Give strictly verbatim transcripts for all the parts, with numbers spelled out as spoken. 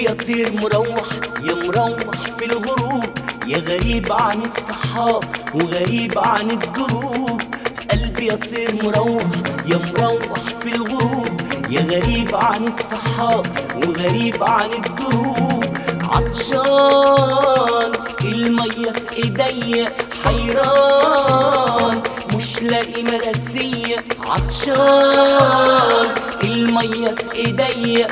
قلبي يطير مروح يا مروح في الغروب، يا غريب عن الصحاب وغريب عن الدروب. قلبي يطير مروح يا مروح في الغروب، يا غريب عن الصحاب وغريب عن الدروب. عطشان المية في ايديا حيران مش لاقي مراسية. عطشان المية في ايديا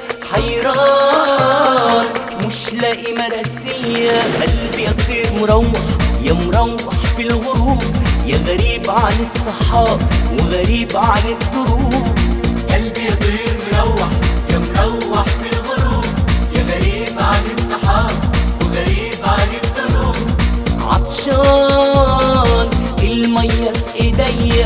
حيران مش لاقي مراسية. قلبي يطير مروح يا مروح في الغروب، يا غريب عن الصحاب وغريب عن الدروب. قلبي يطير مروح يا مروح في الغروب، يا غريب عن الصحاب وغريب عن الدروب. عطشان المية في ايديا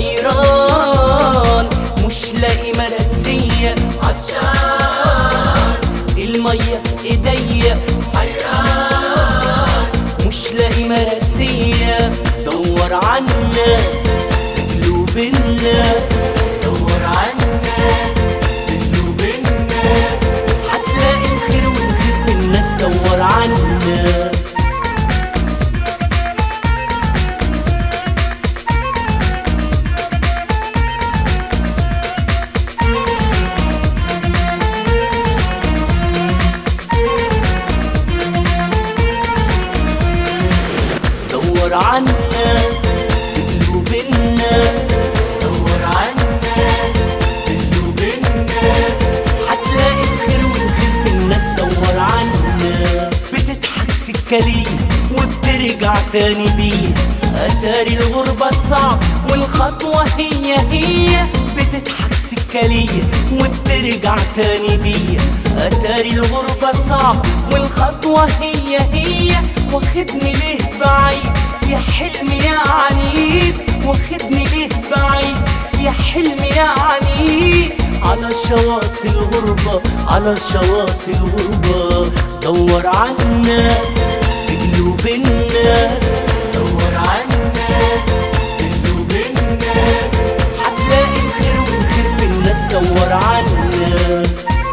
حيران مش لاقي مراسية. عطشان المية في ايديا حيران مش لاقي مراسية. دور عالناس في قلوب الناس، دور عالناس في قلوب الناس، هتلاقي الخير والخير في الناس. دور عالناس دور عالناس في قلوب الناس، دور عالناس في قلوب الناس، هتلاقي الخير والخير في الناس. دور عالناس بتضحك سكة ليه وبترجع تاني بيه. أتاري الغربة صعب والخطوة هي هي. بتضحك سكة ليه وبترجع تاني بيه. أتاري الغربة صعب والخطوة هي هي. واخدني ليه بعيد يا حلمي يا عنيد، واخدني ليه بعيد يا حلمي يا عنيد. على شواطئ الغربة على شواطئ الغربة دور عالناس في قلوب الناس، دور عالناس في قلوب الناس، هتلاقي الخير والخير في الناس. دور عالناس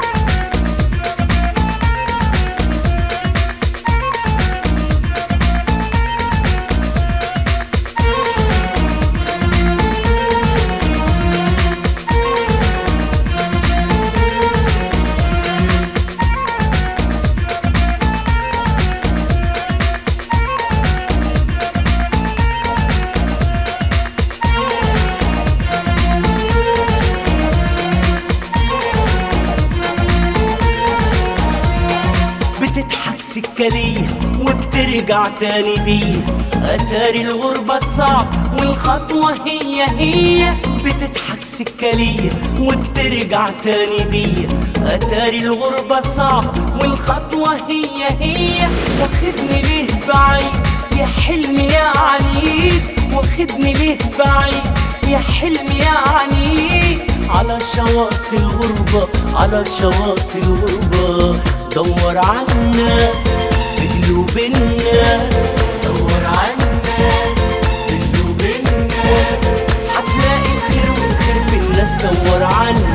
بتضحك سكة ليه وبترجع تاني بيه. أتاري الغربة صعب والخطوة هي هي. بتضحك سكة ليه وبترجع تاني بيه. أتاري الغربة صعب والخطوة هي هي. واخدني ليه بعيد يا حلمي يا عنيد، واخدني ليه بعيد يا حلمي يا عنيد. على شواطئ الغربة على شواطئ الغربة دور عالناس في قلوب الناس، دور عالناس في قلوب الناس، هتلاقي الخير والخير في الناس. دور عالناس